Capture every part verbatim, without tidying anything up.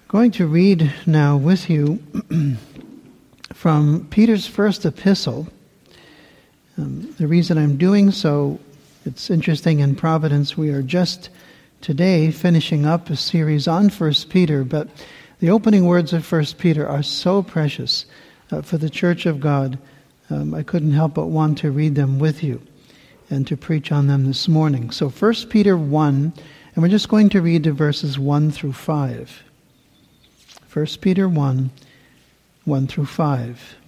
Going to read now with you from Peter's first epistle. Um, the reason I'm doing so, it's interesting in Providence, we are just today finishing up a series on First Peter, but the opening words of First Peter are so precious uh, for the Church of God. Um, I couldn't help but want to read them with you and to preach on them this morning. So First Peter one, and we're just going to read the verses one through five. First Peter one, one through five.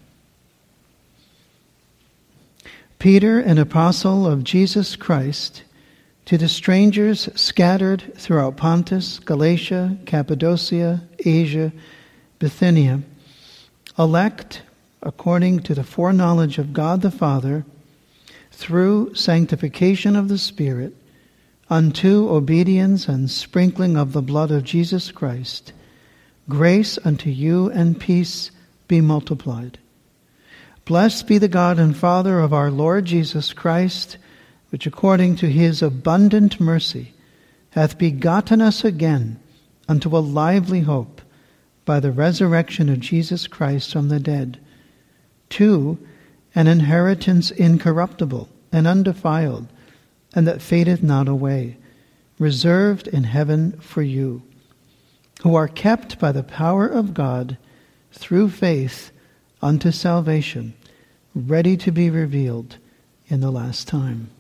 Peter, an apostle of Jesus Christ, to the strangers scattered throughout Pontus, Galatia, Cappadocia, Asia, Bithynia, elect according to the foreknowledge of God the Father, through sanctification of the Spirit, unto obedience and sprinkling of the blood of Jesus Christ, grace unto you and peace be multiplied. Blessed be the God and Father of our Lord Jesus Christ, which according to his abundant mercy hath begotten us again unto a lively hope by the resurrection of Jesus Christ from the dead, to an inheritance incorruptible and undefiled, and that fadeth not away, reserved in heaven for you, who are kept by the power of God through faith unto salvation, ready to be revealed in the last time.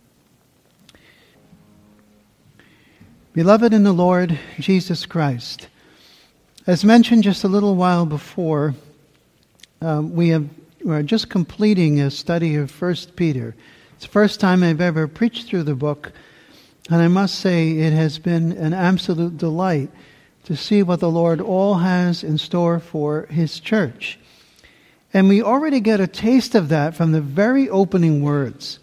Beloved in the Lord Jesus Christ, as mentioned just a little while before, um, we have, we are just completing a study of First Peter. It's the first time I've ever preached through the book, and I must say it has been an absolute delight to see what the Lord all has in store for his church. And we already get a taste of that from the very opening words.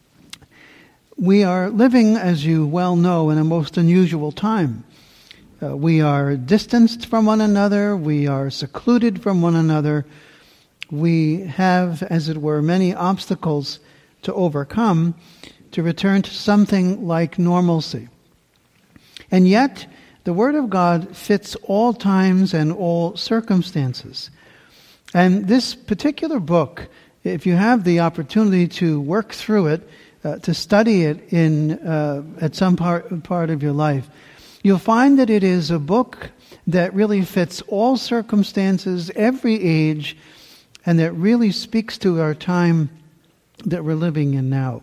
We are living, as you well know, in a most unusual time. Uh, we are distanced from one another. We are secluded from one another. We have, as it were, many obstacles to overcome to return to something like normalcy. And yet, the Word of God fits all times and all circumstances. And this particular book, if you have the opportunity to work through it, uh, to study it in uh, at some part, part of your life, you'll find that it is a book that really fits all circumstances, every age, and that really speaks to our time that we're living in now.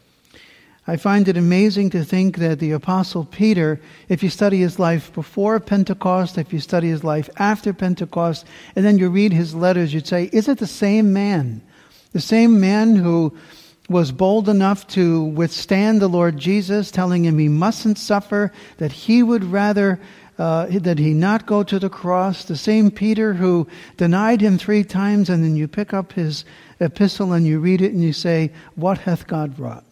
I find it amazing to think that the Apostle Peter, if you study his life before Pentecost, if you study his life after Pentecost, and then you read his letters, you'd say, is it the same man? The same man who was bold enough to withstand the Lord Jesus, telling him he mustn't suffer, that he would rather uh, that he not go to the cross. The same Peter who denied him three times, and then you pick up his epistle and you read it and you say, what hath God wrought?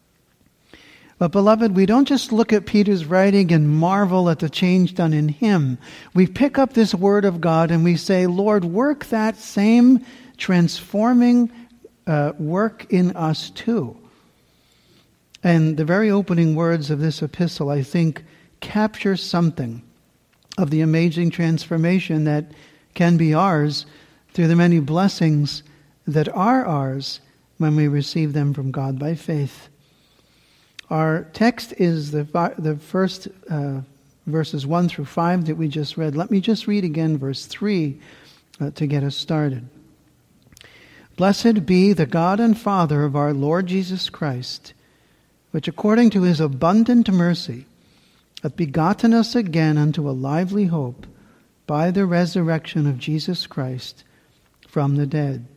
But beloved, we don't just look at Peter's writing and marvel at the change done in him. We pick up this Word of God and we say, Lord, work that same transforming uh, work in us too. And the very opening words of this epistle, I think, capture something of the amazing transformation that can be ours through the many blessings that are ours when we receive them from God by faith. Our text is the the first uh, verses one through five that we just read. Let me just read again verse three uh, to get us started. Blessed be the God and Father of our Lord Jesus Christ, which according to his abundant mercy hath begotten us again unto a lively hope by the resurrection of Jesus Christ from the dead.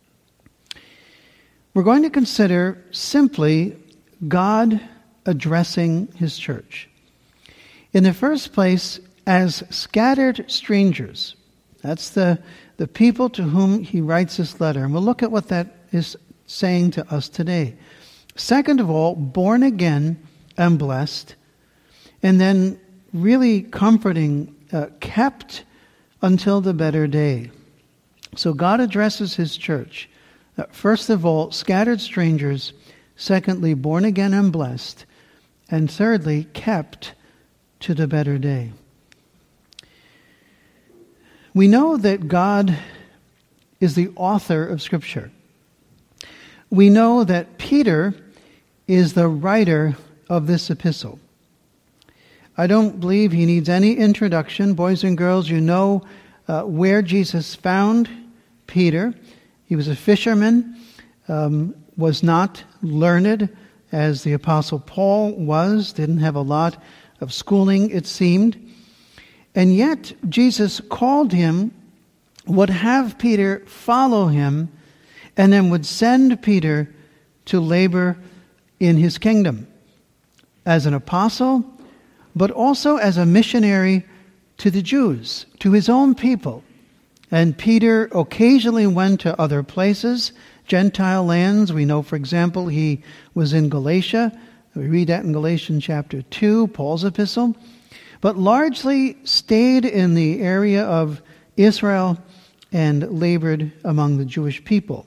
We're going to consider simply God addressing his church. In the first place, as scattered strangers. That's the, the people to whom he writes this letter. And we'll look at what that is saying to us today. Second of all, born again and blessed. And then really comforting, uh, kept until the better day. So God addresses his church. Uh, first of all, scattered strangers. Secondly, born again and blessed. And thirdly, kept to the better day. We know that God is the author of Scripture. We know that Peter is the writer of this epistle. I don't believe he needs any introduction. Boys and girls, you know uh, where Jesus found Peter. He was a fisherman, um, was not learned as the Apostle Paul was, didn't have a lot of schooling, it seemed. And yet, Jesus called him, would have Peter follow him, and then would send Peter to labor in his kingdom as an apostle, but also as a missionary to the Jews, to his own people. And Peter occasionally went to other places, Gentile lands. We know, for example, he was in Galatia. We read that in Galatians chapter two, Paul's epistle. But largely stayed in the area of Israel and labored among the Jewish people.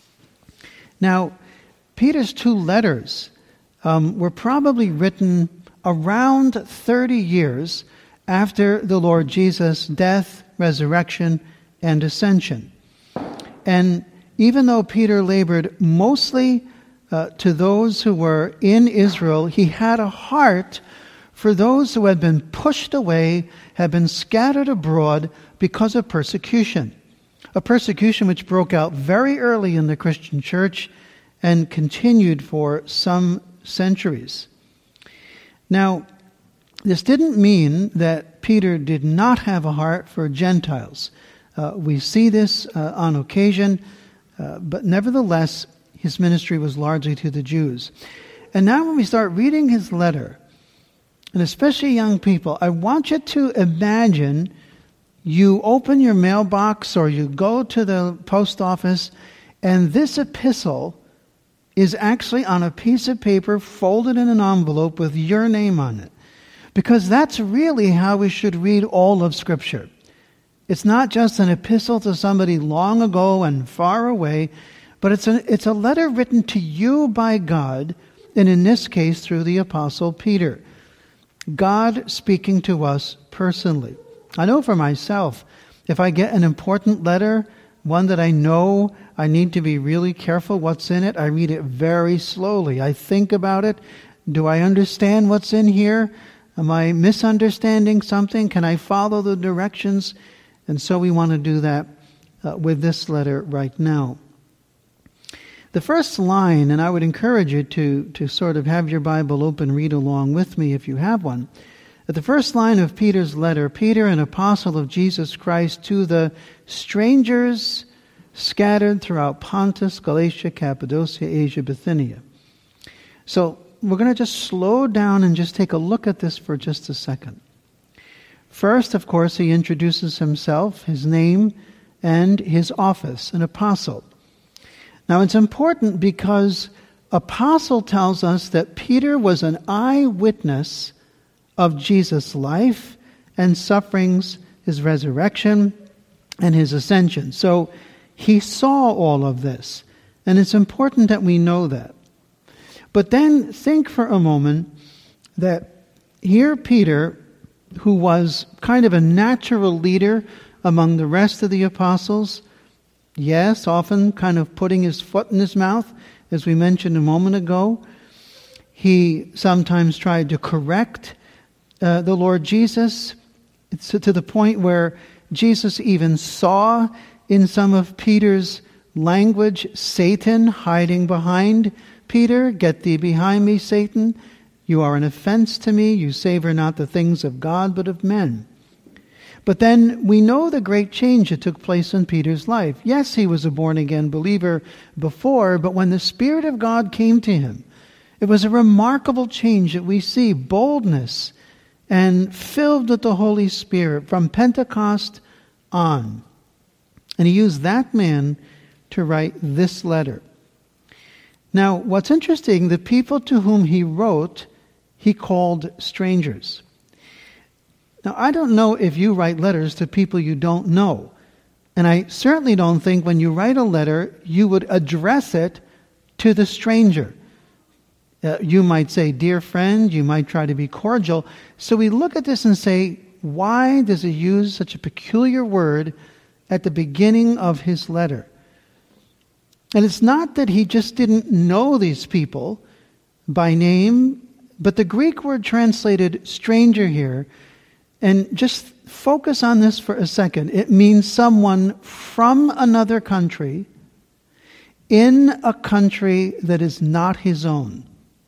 Now, Peter's two letters um, were probably written around thirty years after the Lord Jesus' death, resurrection, and ascension. And even though Peter labored mostly uh, to those who were in Israel, he had a heart for those who had been pushed away, had been scattered abroad because of persecution. A persecution which broke out very early in the Christian church and continued for some centuries. Now, this didn't mean that Peter did not have a heart for Gentiles. Uh, we see this uh, on occasion, uh, but nevertheless, his ministry was largely to the Jews. And now when we start reading his letter, and especially young people, I want you to imagine you open your mailbox or you go to the post office, and this epistle is actually on a piece of paper folded in an envelope with your name on it. Because that's really how we should read all of Scripture. It's not just an epistle to somebody long ago and far away, but it's a, it's a letter written to you by God, and in this case through the Apostle Peter. God speaking to us personally. I know for myself, if I get an important letter, one that I know I need to be really careful what's in it, I read it very slowly. I think about it. Do I understand what's in here? Am I misunderstanding something? Can I follow the directions? And so we want to do that uh, with this letter right now. The first line, and I would encourage you to, to sort of have your Bible open, read along with me if you have one. At the first line of Peter's letter, Peter, an apostle of Jesus Christ, to the strangers scattered throughout Pontus, Galatia, Cappadocia, Asia, Bithynia. So we're going to just slow down and just take a look at this for just a second. First, of course, he introduces himself, his name, and his office, an apostle. Now, it's important because apostle tells us that Peter was an eyewitness of Jesus' life and sufferings, his resurrection, and his ascension. So he saw all of this, and it's important that we know that. But then think for a moment that here Peter, who was kind of a natural leader among the rest of the apostles, yes, often kind of putting his foot in his mouth, as we mentioned a moment ago. He sometimes tried to correct uh, the Lord Jesus. It's to the point where Jesus even saw in some of Peter's language Satan hiding behind Peter. Get thee behind me, Satan. You are an offense to me. You savor not the things of God, but of men. But then we know the great change that took place in Peter's life. Yes, he was a born-again believer before, but when the Spirit of God came to him, it was a remarkable change that we see, boldness and filled with the Holy Spirit from Pentecost on. And he used that man to write this letter. Now, what's interesting, the people to whom he wrote, he called strangers. Now, I don't know if you write letters to people you don't know. And I certainly don't think when you write a letter, you would address it to the stranger. Uh, you might say, dear friend, you might try to be cordial. So we look at this and say, why does he use such a peculiar word at the beginning of his letter? And it's not that he just didn't know these people by name, but the Greek word translated stranger here, and just focus on this for a second. It means someone from another country in a country that is not his own.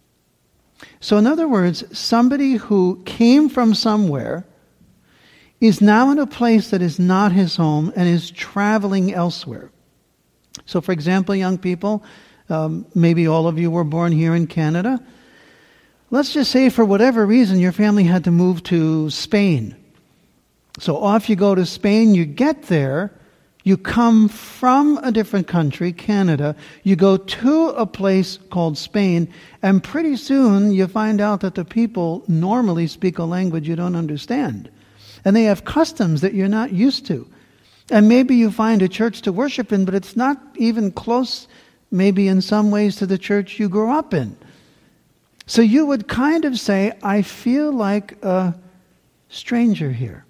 So in other words, somebody who came from somewhere is now in a place that is not his home and is traveling elsewhere. So for example, young people, um, maybe all of you were born here in Canada. Let's just say for whatever reason your family had to move to Spain. So off you go to Spain, you get there, you come from a different country, Canada, you go to a place called Spain, and pretty soon you find out that the people normally speak a language you don't understand. And they have customs that you're not used to. And maybe you find a church to worship in, but it's not even close, maybe in some ways, to the church you grew up in. So you would kind of say, I feel like a stranger here.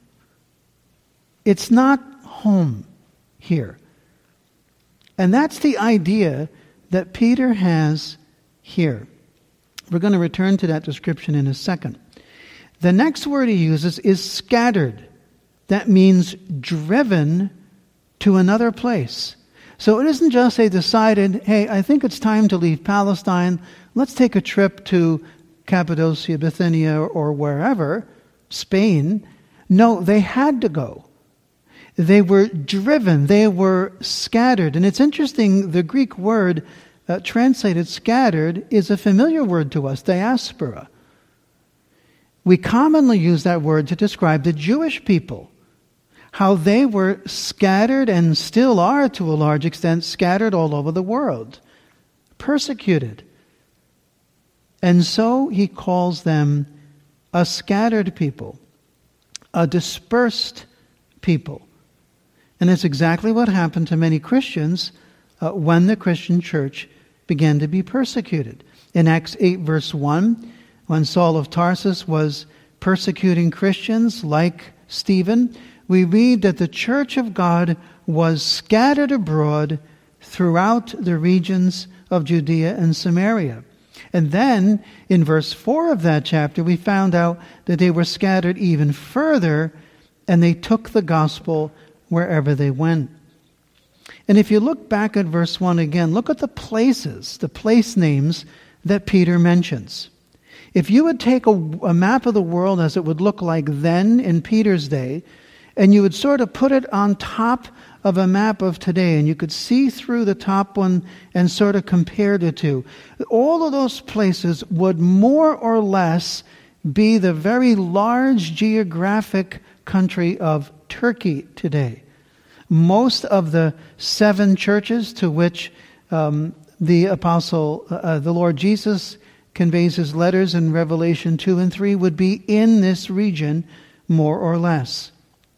It's not home here. And that's the idea that Peter has here. We're going to return to that description in a second. The next word he uses is scattered. That means driven to another place. So it isn't just they decided, hey, I think it's time to leave Palestine. Let's take a trip to Cappadocia, Bithynia, or wherever, Spain. No, they had to go. They were driven. They were scattered. And it's interesting, the Greek word uh, translated scattered is a familiar word to us, diaspora. We commonly use that word to describe the Jewish people, how they were scattered and still are to a large extent scattered all over the world, persecuted. And so he calls them a scattered people, a dispersed people. And it's exactly what happened to many Christians uh, when the Christian church began to be persecuted. In Acts eight verse one, when Saul of Tarsus was persecuting Christians like Stephen, we read that the church of God was scattered abroad throughout the regions of Judea and Samaria. And then, in verse four of that chapter, we found out that they were scattered even further, and they took the gospel wherever they went. And if you look back at verse one again, look at the places, the place names that Peter mentions. If you would take a, a map of the world as it would look like then in Peter's day, and you would sort of put it on top of a map of today, and you could see through the top one and sort of compare the two, all of those places would more or less be the very large geographic country of Turkey today. Most of the seven churches to which um, the apostle, uh, the Lord Jesus, conveys his letters in Revelation two and three would be in this region, more or less.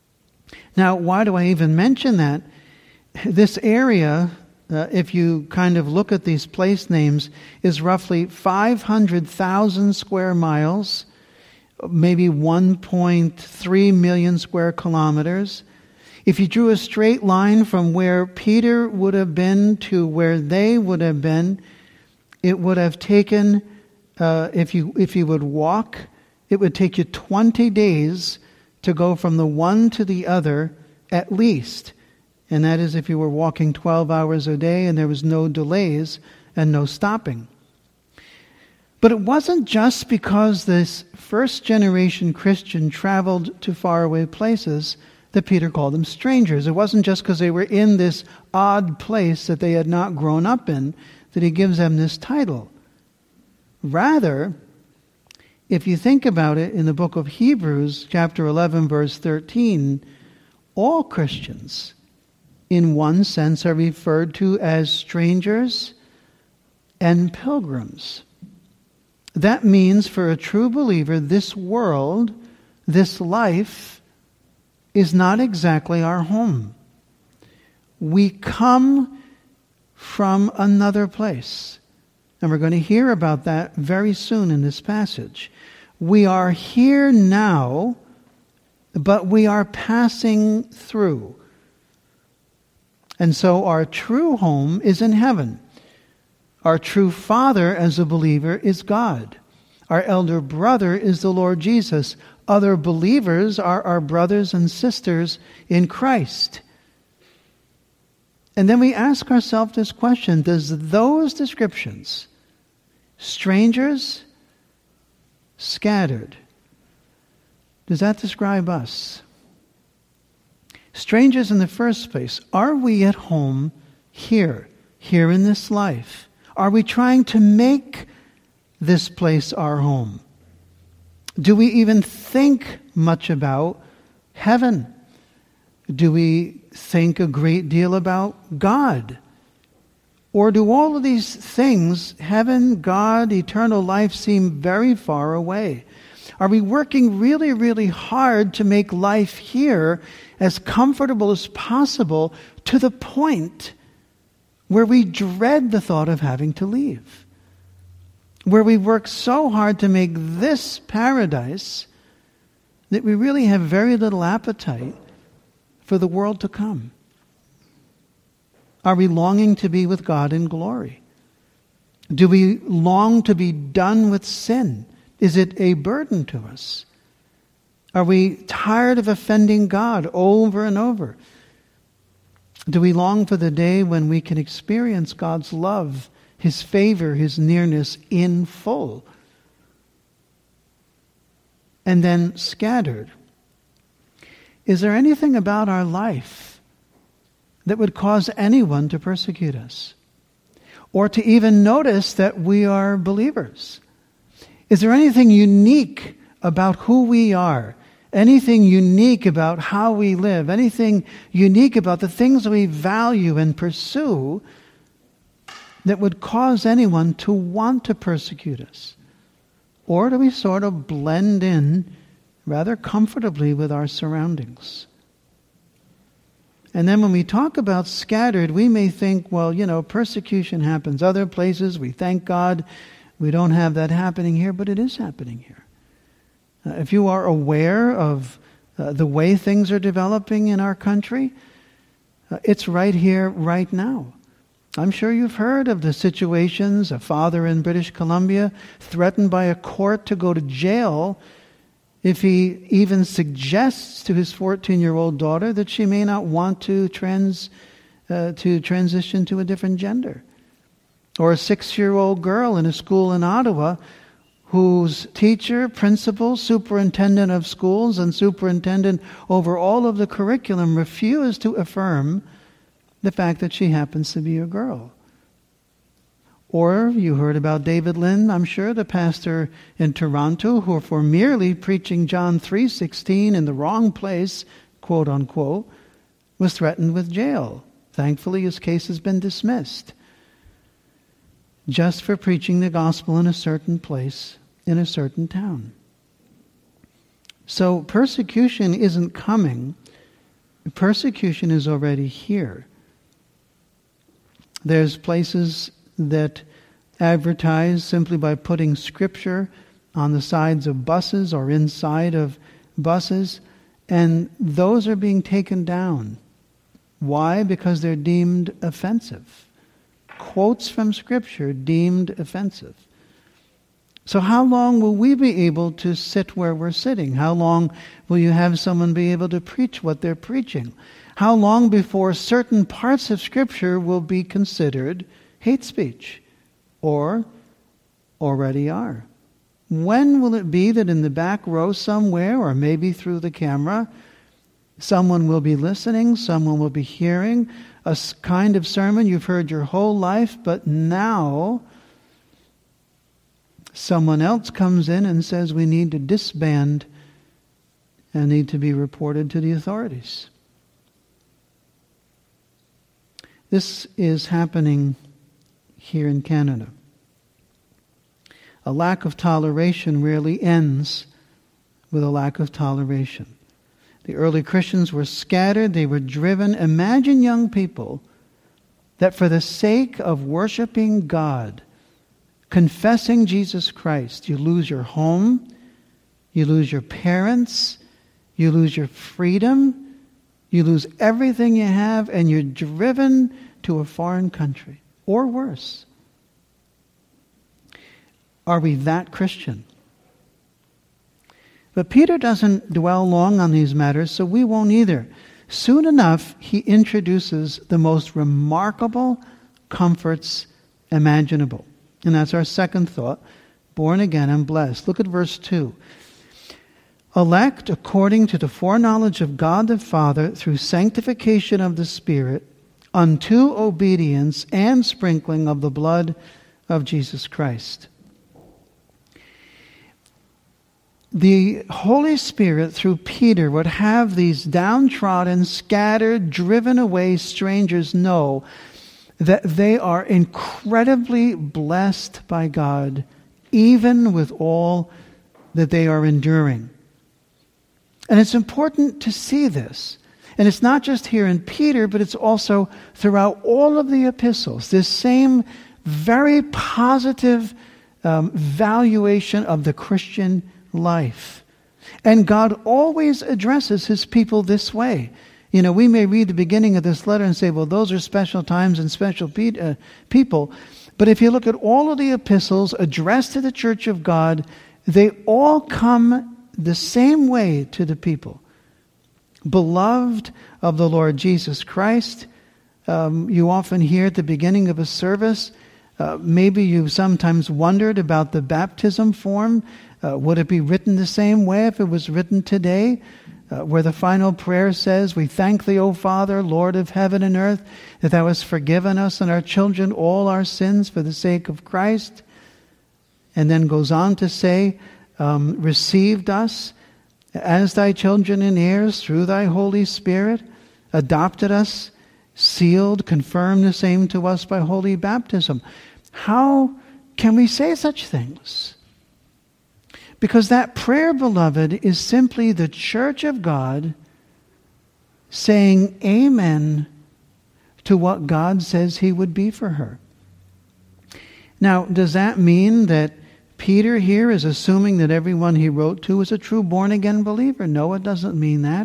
Now, why do I even mention that? This area, uh, if you kind of look at these place names, is roughly five hundred thousand square miles, maybe one point three million square kilometers. If you drew a straight line from where Peter would have been to where they would have been, it would have taken, uh, if you if you would walk, it would take you twenty days to go from the one to the other at least. And that is if you were walking twelve hours a day and there was no delays and no stopping. But it wasn't just because this first generation Christian traveled to faraway places that Peter called them strangers. It wasn't just because they were in this odd place that they had not grown up in that he gives them this title. Rather, if you think about it, in the book of Hebrews, chapter eleven, verse thirteen, all Christians, in one sense, are referred to as strangers and pilgrims. That means for a true believer, this world, this life, is not exactly our home. We come from another place. And we're going to hear about that very soon in this passage. We are here now but we are passing through. And so our true home is in heaven. Our true father as a believer is God. Our elder brother is the Lord Jesus. Other believers are our brothers and sisters in Christ. And then we ask ourselves this question: does those descriptions, strangers, scattered, does that describe us? Strangers in the first place, are we at home here, here in this life? Are we trying to make this place our home? Do we even think much about heaven? Do we think a great deal about God? Or do all of these things, heaven, God, eternal life, seem very far away? Are we working really, really hard to make life here as comfortable as possible, to the point where we dread the thought of having to leave? Where we work so hard to make this paradise that we really have very little appetite for the world to come? Are we longing to be with God in glory? Do we long to be done with sin? Is it a burden to us? Are we tired of offending God over and over? Do we long for the day when we can experience God's love, His favor, His nearness in full? And then scattered. Is there anything about our life that would cause anyone to persecute us? Or to even notice that we are believers? Is there anything unique about who we are? Anything unique about how we live? Anything unique about the things we value and pursue that would cause anyone to want to persecute us? Or do we sort of blend in rather comfortably with our surroundings? And then when we talk about scattered, we may think, well, you know, persecution happens other places. We thank God we don't have that happening here, but it is happening here. Uh, if you are aware of uh, the way things are developing in our country, uh, it's right here, right now. I'm sure you've heard of the situations, a father in British Columbia threatened by a court to go to jail if he even suggests to his fourteen-year-old daughter that she may not want to trans uh, to transition to a different gender. Or a six-year-old girl in a school in Ottawa whose teacher, principal, superintendent of schools, and superintendent over all of the curriculum refused to affirm the fact that she happens to be a girl. Or you heard about David Lynn, I'm sure, the pastor in Toronto, who for merely preaching John three sixteen in the wrong place, quote unquote, was threatened with jail. Thankfully, his case has been dismissed. Just for preaching the gospel in a certain place, in a certain town. So persecution isn't coming. Persecution is already here. There's places that advertise simply by putting scripture on the sides of buses or inside of buses, and those are being taken down. Why? Because they're deemed offensive. Quotes from scripture deemed offensive. So how long will we be able to sit where we're sitting? How long will you have someone be able to preach what they're preaching? How long before certain parts of Scripture will be considered hate speech? Or already are? When will it be that in the back row somewhere, or maybe through the camera, someone will be listening, someone will be hearing a kind of sermon you've heard your whole life, but now someone else comes in and says we need to disband and need to be reported to the authorities? This is happening here in Canada. A lack of toleration rarely ends with a lack of toleration. The early Christians were scattered, they were driven. Imagine young people that for the sake of worshiping God, confessing Jesus Christ, you lose your home, you lose your parents, you lose your freedom, you lose everything you have, and you're driven to a foreign country, or worse. Are we that Christian? But Peter doesn't dwell long on these matters, so we won't either. Soon enough, he introduces the most remarkable comforts imaginable. And that's our second thought, born again and blessed. Look at verse two. Elect according to the foreknowledge of God the Father through sanctification of the Spirit unto obedience and sprinkling of the blood of Jesus Christ. The Holy Spirit, through Peter, would have these downtrodden, scattered, driven away strangers know that they are incredibly blessed by God, even with all that they are enduring. And it's important to see this. And it's not just here in Peter, but it's also throughout all of the epistles. This same very positive um, valuation of the Christian life. And God always addresses his people this way. You know, we may read the beginning of this letter and say, well, those are special times and special pe- uh, people. But if you look at all of the epistles addressed to the church of God, they all come the same way to the people. Beloved of the Lord Jesus Christ. Um, you often hear at the beginning of a service, uh, maybe you've sometimes wondered about the baptism form. Uh, would it be written the same way if it was written today? Uh, where the final prayer says, we thank thee, O Father, Lord of heaven and earth, that thou hast forgiven us and our children all our sins for the sake of Christ. And then goes on to say, um, received us as thy children and heirs through thy Holy Spirit, adopted us, sealed, confirmed the same to us by holy baptism. How can we say such things? Because that prayer, beloved, is simply the church of God saying amen to what God says he would be for her. Now, does that mean that Peter here is assuming that everyone he wrote to is a true born-again believer? No, it doesn't mean that.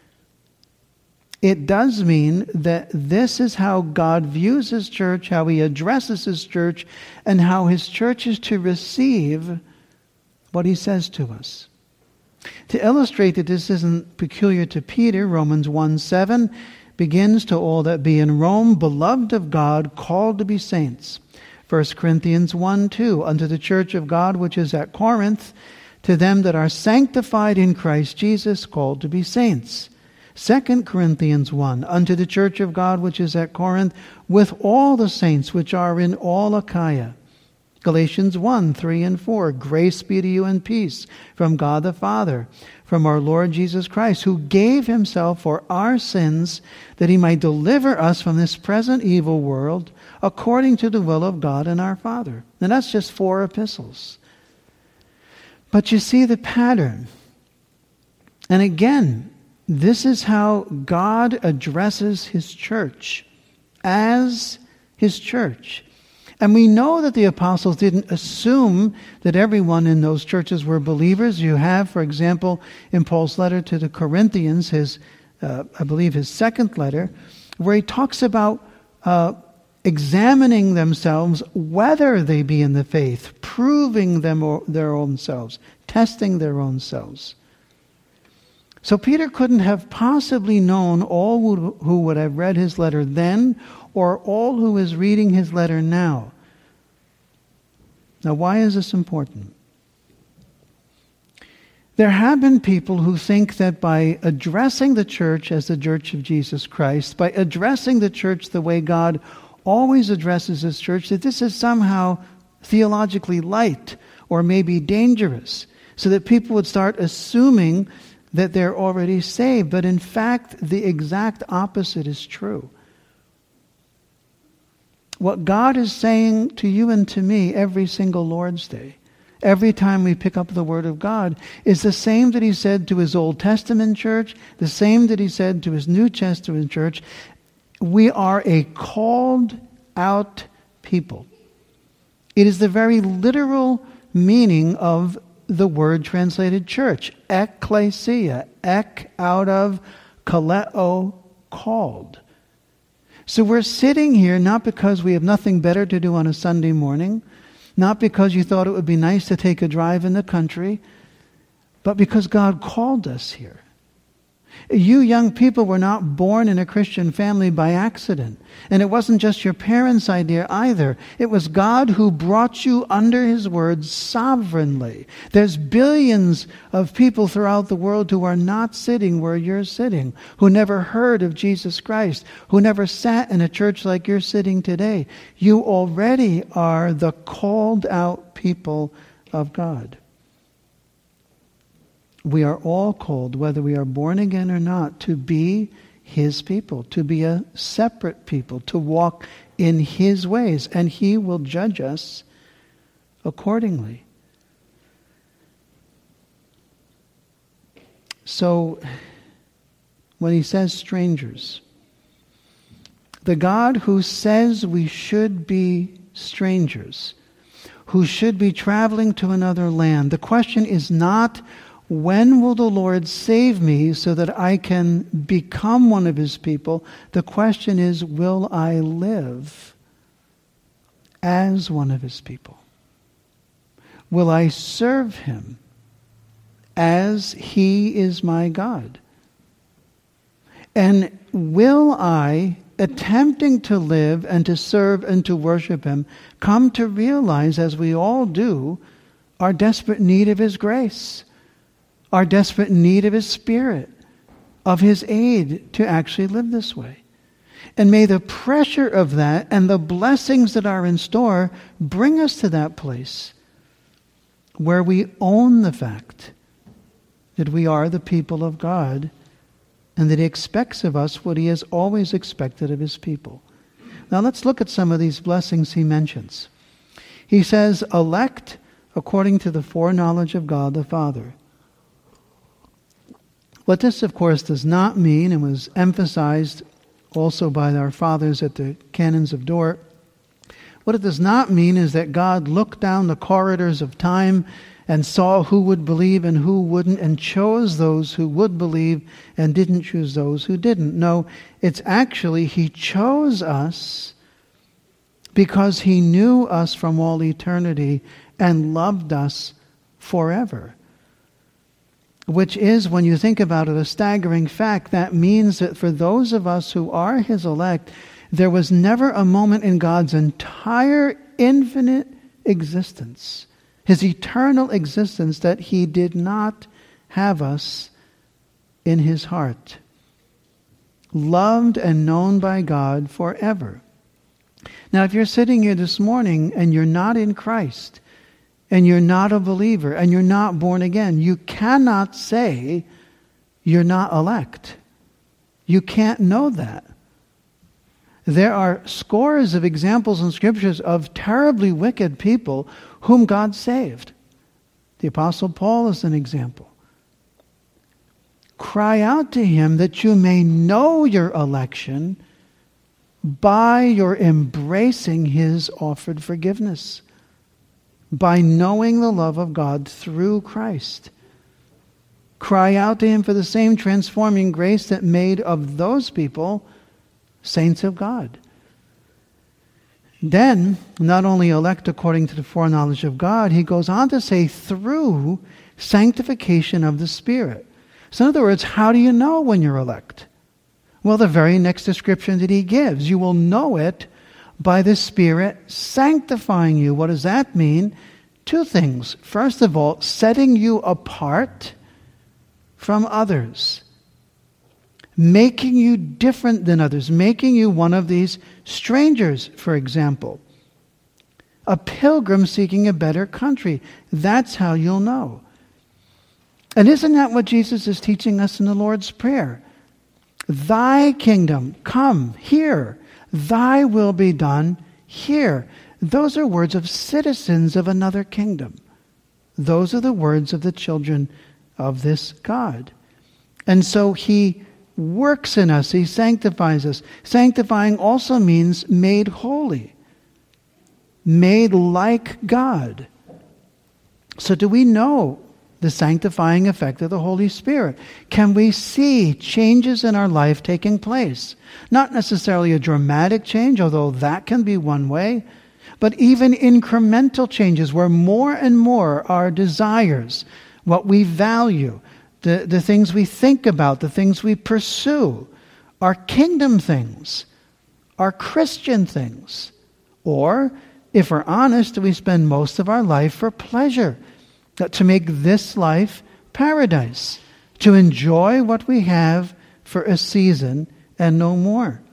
It does mean that this is how God views his church, how he addresses his church, and how his church is to receive what he says to us. To illustrate that this isn't peculiar to Peter, Romans one seven begins, to all that be in Rome, beloved of God, called to be saints. First Corinthians one two, unto the church of God which is at Corinth, to them that are sanctified in Christ Jesus, called to be saints. Second Corinthians one, unto the church of God which is at Corinth, with all the saints which are in all Achaia. Galatians one, three and four, grace be to you and peace from God the Father, from our Lord Jesus Christ, who gave himself for our sins, that he might deliver us from this present evil world, according to the will of God and our Father. And that's just four epistles. But you see the pattern. And again, this is how God addresses his church as his church. And we know that the apostles didn't assume that everyone in those churches were believers. You have, for example, in Paul's letter to the Corinthians, his, uh, I believe his second letter, where he talks about uh, examining themselves whether they be in the faith, proving them or their own selves, testing their own selves. So Peter couldn't have possibly known all who, who would have read his letter then, or all who is reading his letter now. Now, why is this important? There have been people who think that by addressing the church as the church of Jesus Christ, by addressing the church the way God always addresses his church, that this is somehow theologically light or maybe dangerous, so that people would start assuming that they're already saved. But in fact, the exact opposite is true. What God is saying to you and to me every single Lord's Day, every time we pick up the Word of God, is the same that he said to his Old Testament church, the same that he said to his New Testament church. We are a called out people. It is the very literal meaning of the word translated church. Ekklesia. Ek out of kaleo, called. So we're sitting here not because we have nothing better to do on a Sunday morning, not because you thought it would be nice to take a drive in the country, but because God called us here. You young people were not born in a Christian family by accident. And it wasn't just your parents' idea either. It was God who brought you under His word sovereignly. There's billions of people throughout the world who are not sitting where you're sitting, who never heard of Jesus Christ, who never sat in a church like you're sitting today. You already are the called out people of God. We are all called, whether we are born again or not, to be His people, to be a separate people, to walk in His ways, and He will judge us accordingly. So, when He says strangers, the God who says we should be strangers, who should be traveling to another land, the question is not, when will the Lord save me so that I can become one of His people? The question is, will I live as one of His people? Will I serve Him as He is my God? And will I, attempting to live and to serve and to worship Him, come to realize, as we all do, our desperate need of His grace, our desperate need of His Spirit, of His aid to actually live this way. And may the pressure of that and the blessings that are in store bring us to that place where we own the fact that we are the people of God and that He expects of us what He has always expected of His people. Now let's look at some of these blessings He mentions. He says, elect according to the foreknowledge of God the Father. What this, of course, does not mean, and was emphasized also by our fathers at the Canons of Dort, what it does not mean is that God looked down the corridors of time and saw who would believe and who wouldn't, and chose those who would believe and didn't choose those who didn't. No, it's actually He chose us because He knew us from all eternity and loved us forever. Which is, when you think about it, a staggering fact. That means that for those of us who are His elect, there was never a moment in God's entire infinite existence, His eternal existence, that He did not have us in His heart, loved and known by God forever. Now, if you're sitting here this morning and you're not in Christ, and you're not a believer, and you're not born again, you cannot say you're not elect. You can't know that. There are scores of examples in Scriptures of terribly wicked people whom God saved. The Apostle Paul is an example. Cry out to Him that you may know your election by your embracing His offered forgiveness, by knowing the love of God through Christ. Cry out to Him for the same transforming grace that made of those people saints of God. Then, not only elect according to the foreknowledge of God, he goes on to say through sanctification of the Spirit. So in other words, how do you know when you're elect? Well, the very next description that he gives, you will know it by the Spirit sanctifying you. What does that mean? Two things. First of all, setting you apart from others, making you different than others, making you one of these strangers, for example. A pilgrim seeking a better country. That's how you'll know. And isn't that what Jesus is teaching us in the Lord's Prayer? Thy kingdom come here. Thy will be done here. Those are words of citizens of another kingdom. Those are the words of the children of this God. And so he works in us. He sanctifies us. Sanctifying also means made holy. Made like God. So do we know the sanctifying effect of the Holy Spirit? Can we see changes in our life taking place? Not necessarily a dramatic change, although that can be one way, but even incremental changes where more and more our desires, what we value, the, the things we think about, the things we pursue, are kingdom things, are Christian things. Or, if we're honest, we spend most of our life for pleasure, to make this life paradise, to enjoy what we have for a season and no more.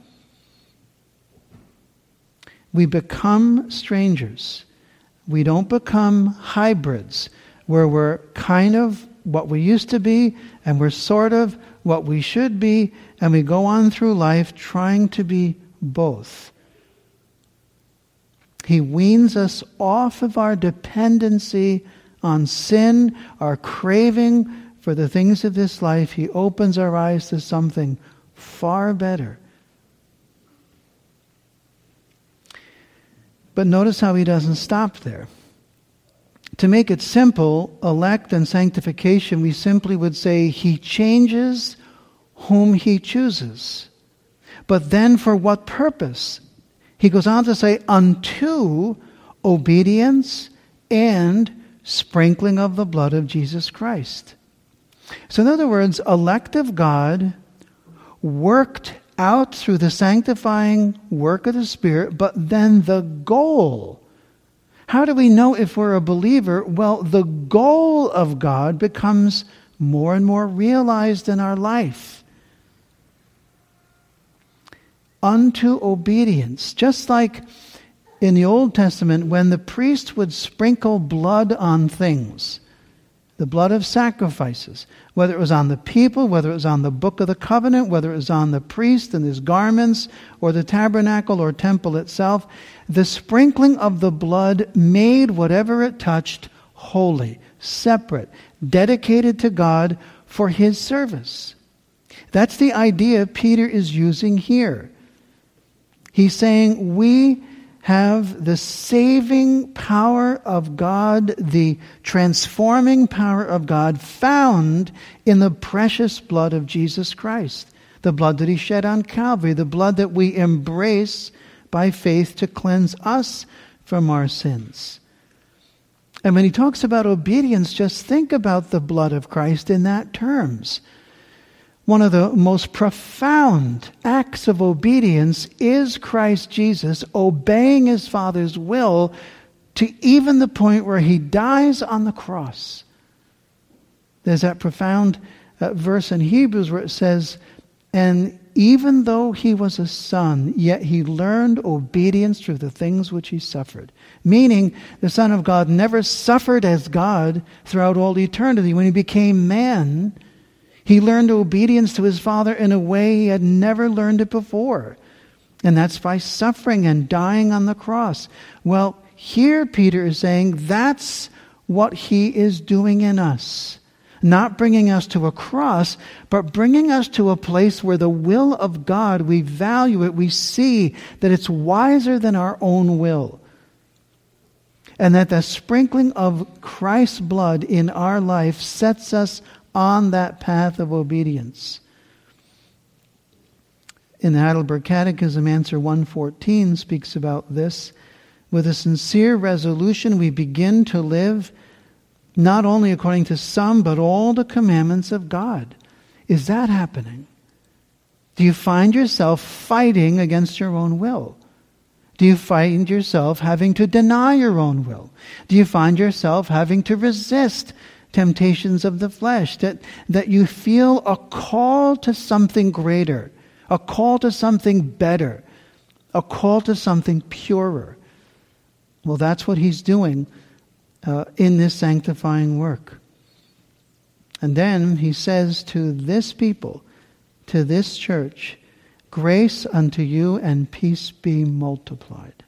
We become strangers. We don't become hybrids, where we're kind of what we used to be, and we're sort of what we should be, and we go on through life trying to be both. He weans us off of our dependency on sin, our craving for the things of this life. He opens our eyes to something far better. But notice how he doesn't stop there. To make it simple, elect and sanctification, we simply would say he changes whom he chooses. But then for what purpose? He goes on to say, unto obedience and sprinkling of the blood of Jesus Christ. So in other words, elect of God, worked out through the sanctifying work of the Spirit, but then the goal. How do we know if we're a believer? Well, the goal of God becomes more and more realized in our life. Unto obedience. Just like in the Old Testament, when the priest would sprinkle blood on things, the blood of sacrifices, whether it was on the people, whether it was on the book of the covenant, whether it was on the priest and his garments, or the tabernacle or temple itself, the sprinkling of the blood made whatever it touched holy, separate, dedicated to God for his service. That's the idea Peter is using here. He's saying we have the saving power of God, the transforming power of God found in the precious blood of Jesus Christ. The blood that he shed on Calvary, the blood that we embrace by faith to cleanse us from our sins. And when he talks about obedience, just think about the blood of Christ in that terms. One of the most profound acts of obedience is Christ Jesus obeying his Father's will to even the point where he dies on the cross. There's that profound uh, verse in Hebrews where it says, and even though he was a son, yet he learned obedience through the things which he suffered. Meaning, the Son of God never suffered as God throughout all eternity. When he became man, he learned obedience to his Father in a way he had never learned it before. And that's by suffering and dying on the cross. Well, here Peter is saying that's what he is doing in us. Not bringing us to a cross, but bringing us to a place where the will of God, we value it, we see that it's wiser than our own will. And that the sprinkling of Christ's blood in our life sets us on that path of obedience. In the Heidelberg Catechism, answer one fourteen speaks about this. With a sincere resolution, we begin to live not only according to some, but all the commandments of God. Is that happening? Do you find yourself fighting against your own will? Do you find yourself having to deny your own will? Do you find yourself having to resist temptations of the flesh? That, that you feel a call to something greater, a call to something better, a call to something purer. Well, that's what he's doing uh, in this sanctifying work. And then he says to this people, to this church, grace unto you and peace be multiplied.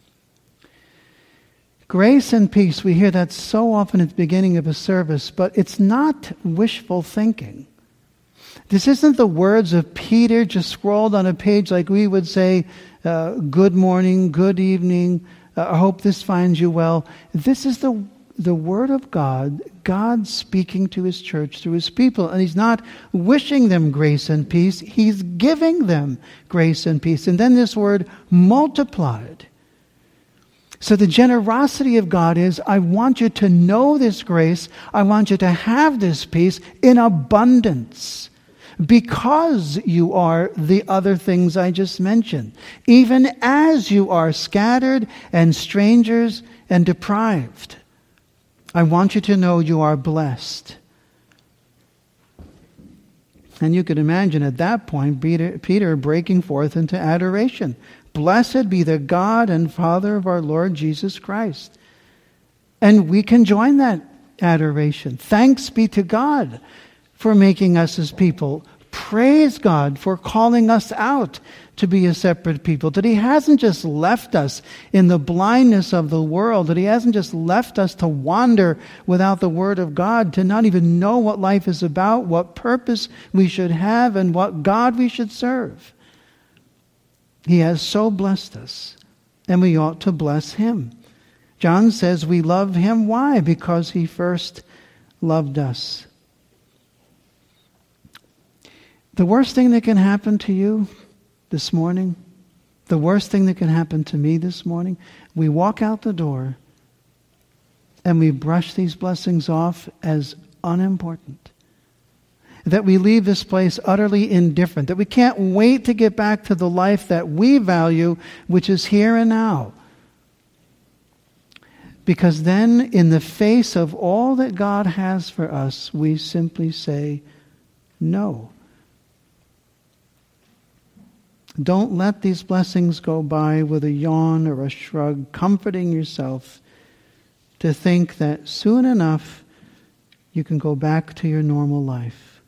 Grace and peace, we hear that so often at the beginning of a service, but it's not wishful thinking. This isn't the words of Peter just scrawled on a page like we would say, uh, good morning, good evening, uh, I hope this finds you well. This is the the Word of God, God speaking to His church through His people. And He's not wishing them grace and peace. He's giving them grace and peace. And then this word, multiplied. So the generosity of God is, I want you to know this grace. I want you to have this peace in abundance. Because you are the other things I just mentioned. Even as you are scattered and strangers and deprived. I want you to know you are blessed. And you could imagine at that point Peter, Peter breaking forth into adoration. Blessed be the God and Father of our Lord Jesus Christ. And we can join that adoration. Thanks be to God for making us His people. Praise God for calling us out to be a separate people. That He hasn't just left us in the blindness of the world. That He hasn't just left us to wander without the Word of God. To not even know what life is about, what purpose we should have, and what God we should serve. He has so blessed us. And we ought to bless Him. John says we love Him. Why? Because He first loved us. The worst thing that can happen to you this morning, the worst thing that can happen to me this morning, we walk out the door and we brush these blessings off as unimportant. That we leave this place utterly indifferent. That we can't wait to get back to the life that we value, which is here and now. Because then, in the face of all that God has for us, we simply say, no. Don't let these blessings go by with a yawn or a shrug, comforting yourself to think that soon enough you can go back to your normal life.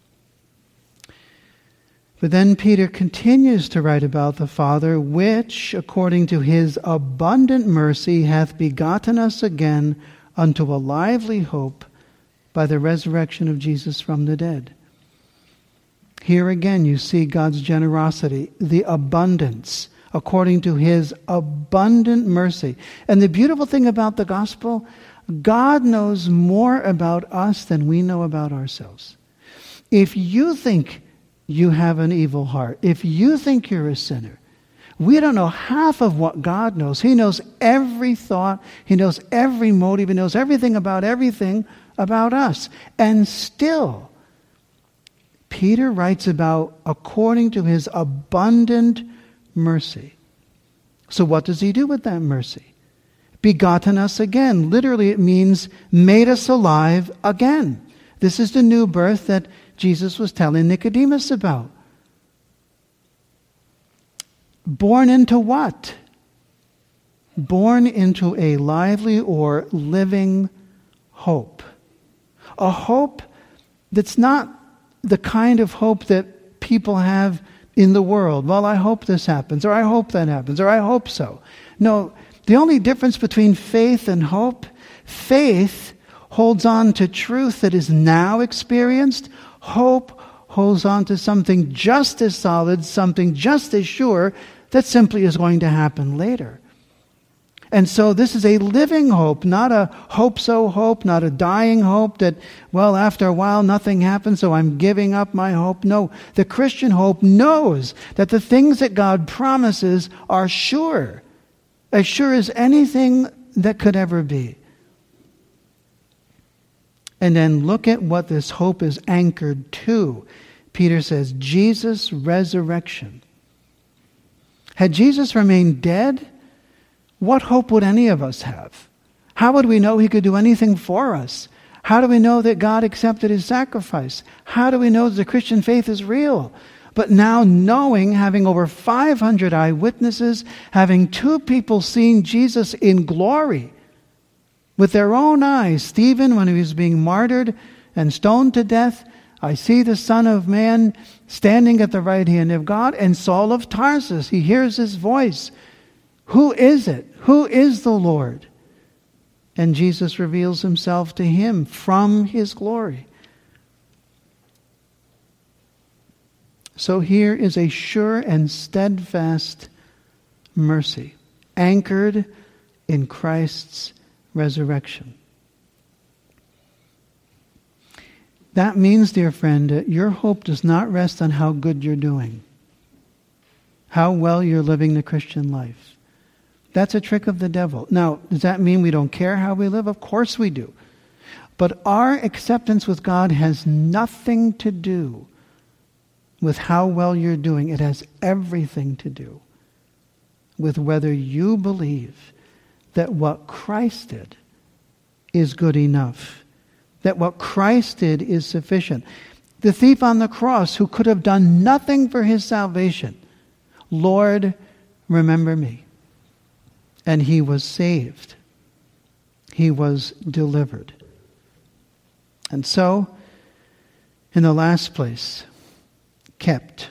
But then Peter continues to write about the Father, which, according to His abundant mercy, hath begotten us again unto a lively hope by the resurrection of Jesus from the dead. Here again you see God's generosity, the abundance, according to His abundant mercy. And the beautiful thing about the gospel, God knows more about us than we know about ourselves. If you think you have an evil heart, if you think you're a sinner, we don't know half of what God knows. He knows every thought. He knows every motive. He knows everything about everything about us. And still, Peter writes about according to His abundant mercy. So what does He do with that mercy? Begotten us again. Literally it means made us alive again. This is the new birth that Jesus was telling Nicodemus about. Born into what? Born into a lively or living hope. A hope that's not the kind of hope that people have in the world. Well, I hope this happens, or I hope that happens, or I hope so. No, the only difference between faith and hope, faith holds on to truth that is now experienced. Hope holds on to something just as solid, something just as sure, that simply is going to happen later. And so this is a living hope, not a hope-so hope, not a dying hope that, well, after a while nothing happens, so I'm giving up my hope. No, the Christian hope knows that the things that God promises are sure, as sure as anything that could ever be. And then look at what this hope is anchored to. Peter says, Jesus' resurrection. Had Jesus remained dead, what hope would any of us have? How would we know He could do anything for us? How do we know that God accepted His sacrifice? How do we know that the Christian faith is real? But now knowing, having over five hundred eyewitnesses, having two people seeing Jesus in glory with their own eyes, Stephen when he was being martyred and stoned to death, I see the Son of Man standing at the right hand of God, and Saul of Tarsus, he hears His voice. Who is it? Who is the Lord? And Jesus reveals Himself to him from His glory. So here is a sure and steadfast mercy, anchored in Christ's resurrection. That means, dear friend, that your hope does not rest on how good you're doing, how well you're living the Christian life. That's a trick of the devil. Now, does that mean we don't care how we live? Of course we do. But our acceptance with God has nothing to do with how well you're doing. It has everything to do with whether you believe that what Christ did is good enough, that what Christ did is sufficient. The thief on the cross, who could have done nothing for his salvation, Lord, remember me. And he was saved. He was delivered. And so, in the last place, kept.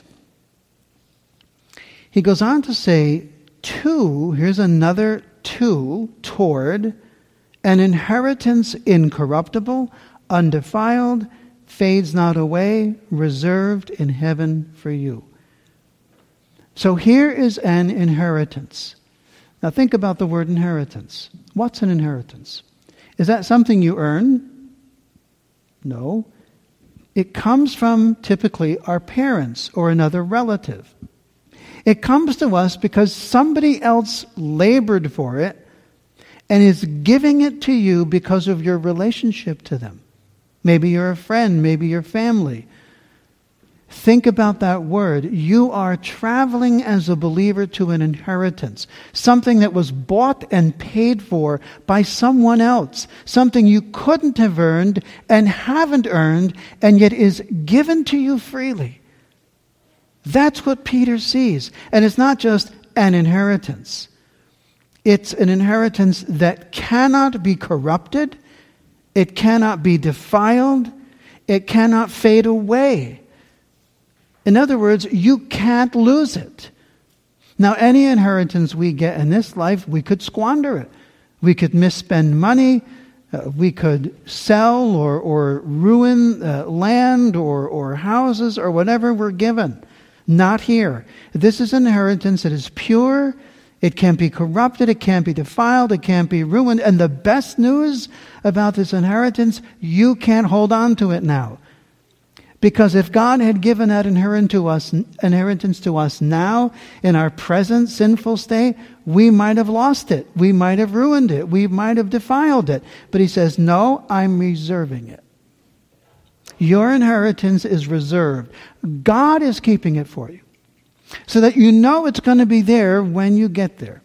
He goes on to say, to, here's another to, toward, an inheritance incorruptible, undefiled, fades not away, reserved in heaven for you. So here is an inheritance. Now think about the word inheritance. What's an inheritance? Is that something you earn? No. It comes from typically our parents or another relative. It comes to us because somebody else labored for it and is giving it to you because of your relationship to them. Maybe you're a friend, maybe your family. Think about that word. You are traveling as a believer to an inheritance, something that was bought and paid for by someone else, something you couldn't have earned and haven't earned, and yet is given to you freely. That's what Peter sees. And it's not just an inheritance. It's an inheritance that cannot be corrupted, it cannot be defiled, it cannot fade away. In other words, you can't lose it. Now, any inheritance we get in this life, we could squander it. We could misspend money. Uh, we could sell or, or ruin uh, land or, or houses or whatever we're given. Not here. This is an inheritance that is pure. It can't be corrupted. It can't be defiled. It can't be ruined. And the best news about this inheritance, you can't hold on to it now. Because if God had given that inheritance to us, inheritance to us now, in our present sinful state, we might have lost it. We might have ruined it. We might have defiled it. But he says, no, I'm reserving it. Your inheritance is reserved. God is keeping it for you, so that you know it's going to be there when you get there.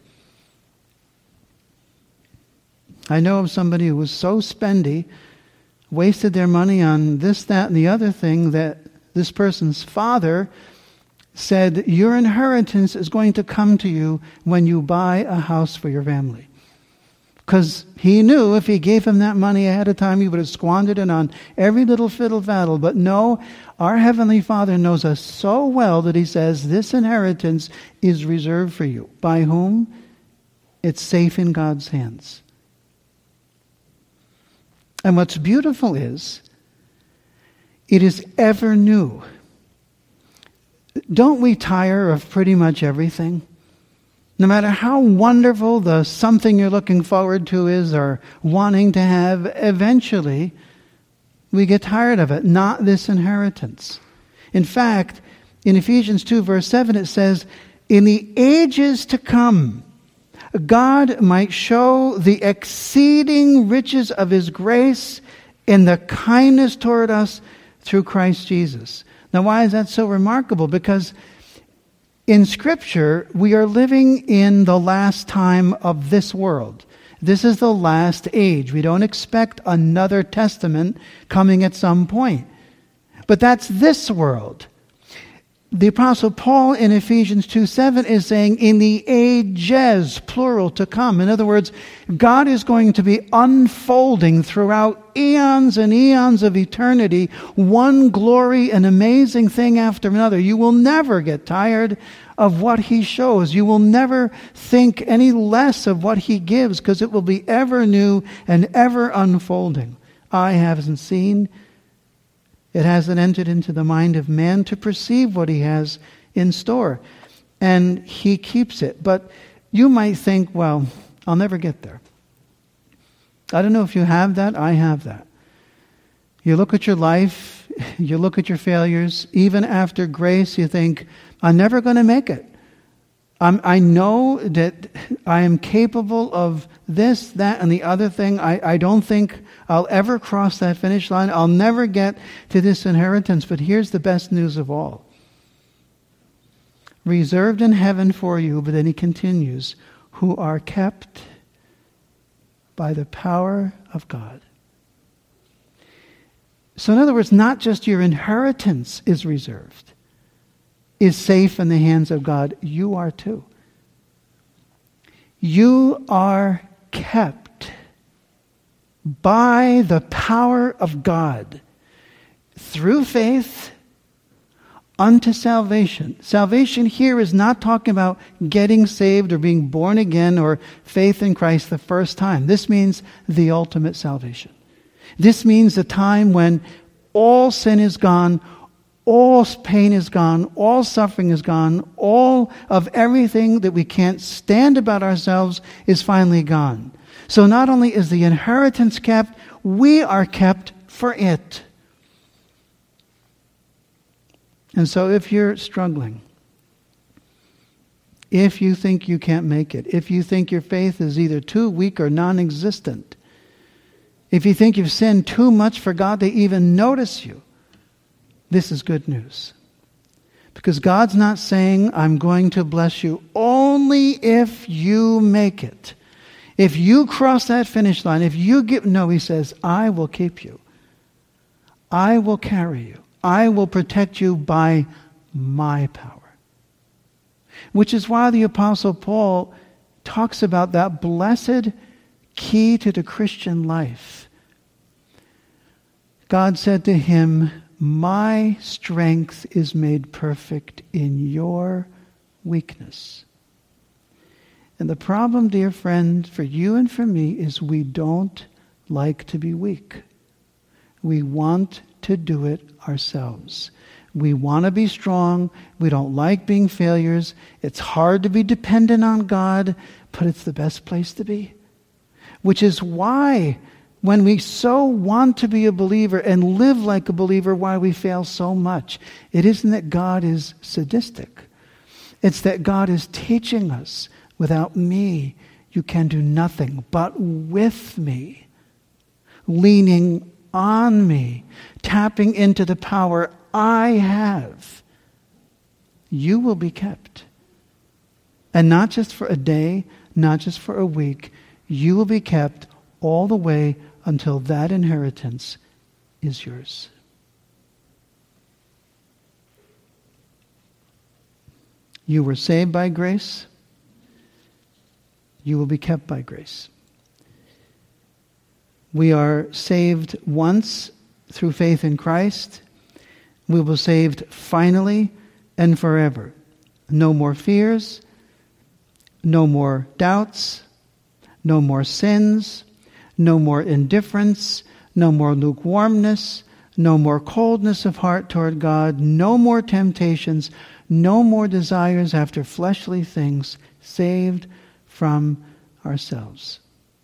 I know of somebody who was so spendy, wasted their money on this, that, and the other thing, that this person's father said, your inheritance is going to come to you when you buy a house for your family. Because he knew if he gave him that money ahead of time, he would have squandered it on every little fiddle-faddle. But no, our Heavenly Father knows us so well that he says, this inheritance is reserved for you. By whom? It's safe in God's hands. And what's beautiful is, it is ever new. Don't we tire of pretty much everything? No matter how wonderful the something you're looking forward to is or wanting to have, eventually we get tired of it. Not this inheritance. In fact, in Ephesians two verse seven it says, in the ages to come, God might show the exceeding riches of his grace in the kindness toward us through Christ Jesus. Now, why is that so remarkable? Because in Scripture, we are living in the last time of this world. This is the last age. We don't expect another testament coming at some point. But that's this world. The Apostle Paul in Ephesians two seven is saying, in the ages, plural, to come. In other words, God is going to be unfolding throughout eons and eons of eternity, one glory and amazing thing after another. You will never get tired of what he shows. You will never think any less of what he gives, because it will be ever new and ever unfolding. Eye hasn't seen, it hasn't entered into the mind of man to perceive what he has in store. And he keeps it. But you might think, well, I'll never get there. I don't know if you have that. I have that. You look at your life, you look at your failures, even after grace, you think, I'm never going to make it. Um, I know that I am capable of this, that, and the other thing. I, I don't think I'll ever cross that finish line. I'll never get to this inheritance. But here's the best news of all. Reserved in heaven for you, but then he continues, who are kept by the power of God. So in other words, not just your inheritance is reserved, is safe in the hands of God, you are too. You are kept by the power of God through faith unto salvation. Salvation here is not talking about getting saved or being born again or faith in Christ the first time. This means the ultimate salvation. This means the time when all sin is gone, all pain is gone, all suffering is gone, all of everything that we can't stand about ourselves is finally gone. So not only is the inheritance kept, we are kept for it. And so if you're struggling, if you think you can't make it, if you think your faith is either too weak or non-existent, if you think you've sinned too much for God to even notice you, this is good news. Because God's not saying, I'm going to bless you only if you make it. If you cross that finish line, if you give, no, he says, I will keep you. I will carry you. I will protect you by my power. Which is why the Apostle Paul talks about that blessed key to the Christian life. God said to him, my strength is made perfect in your weakness. And the problem, dear friend, for you and for me is we don't like to be weak. We want to do it ourselves. We want to be strong. We don't like being failures. It's hard to be dependent on God, but it's the best place to be. Which is why when we so want to be a believer and live like a believer, why we fail so much. It isn't that God is sadistic. It's that God is teaching us, without me, you can do nothing, but with me, leaning on me, tapping into the power I have, you will be kept. And not just for a day, not just for a week, you will be kept all the way until that inheritance is yours. You were saved by grace. You will be kept by grace. We are saved once through faith in Christ. We will be saved finally and forever. No more fears, no more doubts, no more sins, no more indifference, no more lukewarmness, no more coldness of heart toward God, no more temptations, no more desires after fleshly things, saved from ourselves.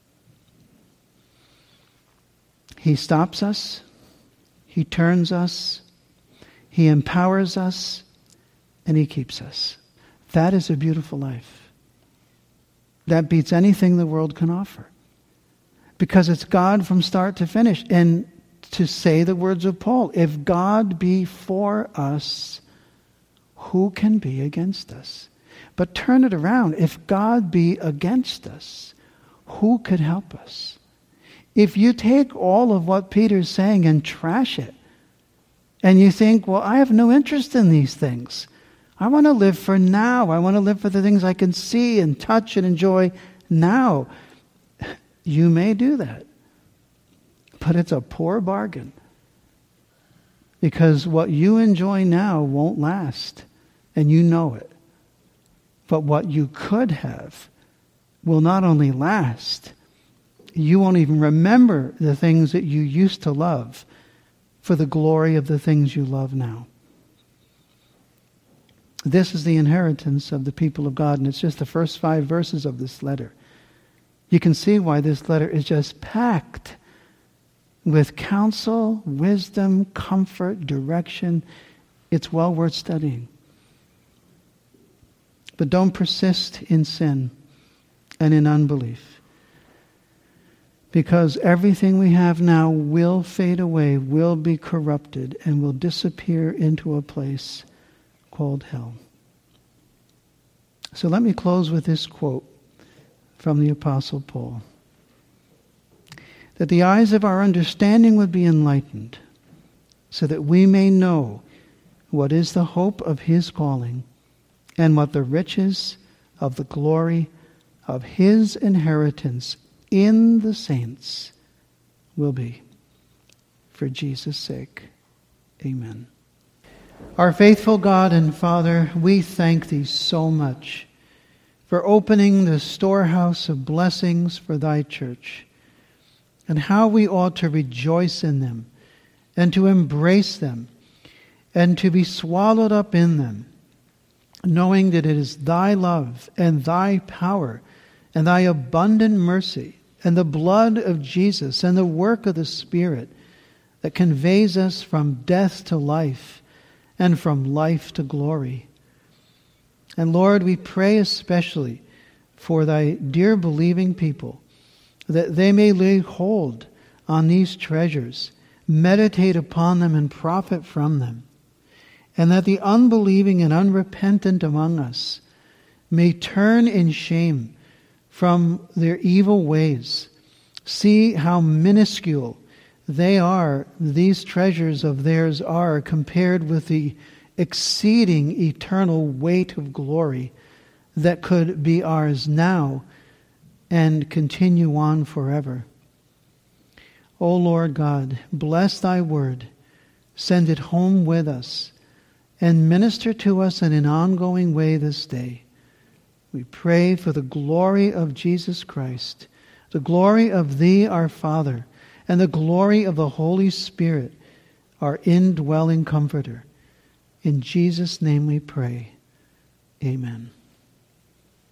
He stops us, he turns us, he empowers us, and he keeps us. That is a beautiful life. That beats anything the world can offer. Because it's God from start to finish. And to say the words of Paul, if God be for us, who can be against us? But turn it around. If God be against us, who could help us? If you take all of what Peter's saying and trash it, and you think, well, I have no interest in these things. I want to live for now. I want to live for the things I can see and touch and enjoy now. You may do that. But it's a poor bargain. Because what you enjoy now won't last. And you know it. But what you could have will not only last, you won't even remember the things that you used to love for the glory of the things you love now. This is the inheritance of the people of God, and it's just the first five verses of this letter. You can see why this letter is just packed with counsel, wisdom, comfort, direction, it's well worth studying. But don't persist in sin and in unbelief, because everything we have now will fade away, will be corrupted, and will disappear into a place called hell. So let me close with this quote from the Apostle Paul. That the eyes of our understanding would be enlightened, so that we may know what is the hope of his calling, and what the riches of the glory of his inheritance in the saints will be. For Jesus' sake, amen. Our faithful God and Father, we thank thee so much for opening the storehouse of blessings for thy church, and how we ought to rejoice in them, and to embrace them, and to be swallowed up in them, knowing that it is thy love and thy power and thy abundant mercy and the blood of Jesus and the work of the Spirit that conveys us from death to life and from life to glory. And Lord, we pray especially for thy dear believing people, that they may lay hold on these treasures, meditate upon them, and profit from them, and that the unbelieving and unrepentant among us may turn in shame from their evil ways, see how minuscule they are, these treasures of theirs are, compared with the exceeding eternal weight of glory that could be ours now and continue on forever. O Lord God, bless thy word, send it home with us, and minister to us in an ongoing way this day. We pray for the glory of Jesus Christ, the glory of thee, our Father, and the glory of the Holy Spirit, our indwelling Comforter. In Jesus' name we pray. Amen.